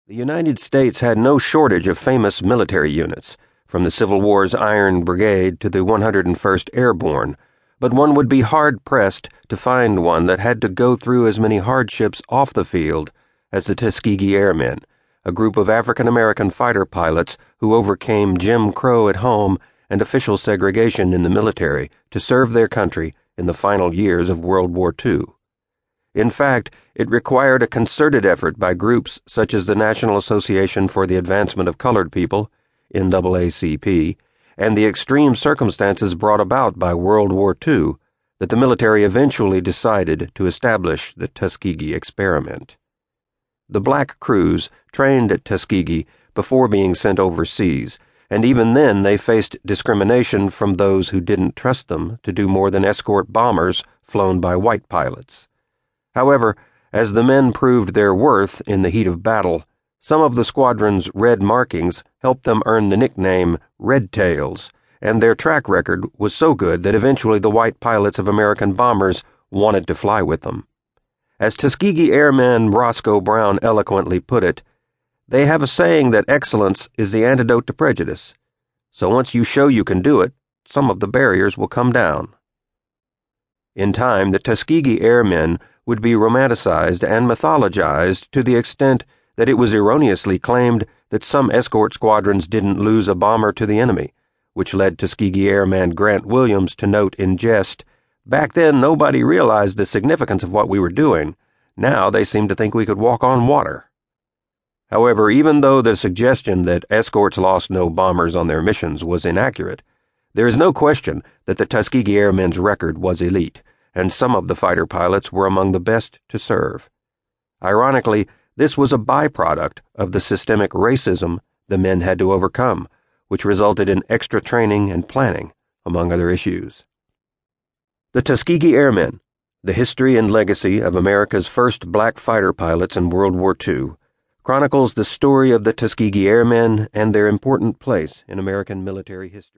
The United States had no shortage of famous military units, from the Civil War's Iron Brigade to the 101st Airborne, but one would be hard-pressed to find one that had to go through as many hardships off the field as the Tuskegee Airmen, a group of African-American fighter pilots who overcame Jim Crow at home and official segregation in the military to serve their country in the final years of World War II. In fact, it required a concerted effort by groups such as the National Association for the Advancement of Colored People, NAACP, and the extreme circumstances brought about by World War II that the military eventually decided to establish the Tuskegee Experiment. The black crews trained at Tuskegee before being sent overseas, and even then they faced discrimination from those who didn't trust them to do more than escort bombers flown by white pilots. However, as the men proved their worth in the heat of battle, some of the squadron's red markings helped them earn the nickname Red Tails, and their track record was so good that eventually the white pilots of American bombers wanted to fly with them. As Tuskegee Airman Roscoe Brown eloquently put it, they have a saying that excellence is the antidote to prejudice. So once you show you can do it, some of the barriers will come down. In time, the Tuskegee Airmen would be romanticized and mythologized to the extent that it was erroneously claimed that some escort squadrons didn't lose a bomber to the enemy, which led Tuskegee Airman Grant Williams to note in jest, "Back then nobody realized the significance of what we were doing. Now they seem to think we could walk on water." However, even though the suggestion that escorts lost no bombers on their missions was inaccurate, there is no question that the Tuskegee Airmen's record was elite, and some of the fighter pilots were among the best to serve. Ironically, this was a byproduct of the systemic racism the men had to overcome, which resulted in extra training and planning, among other issues. The Tuskegee Airmen, the history and legacy of America's first black fighter pilots in World War II, chronicles the story of the Tuskegee Airmen and their important place in American military history.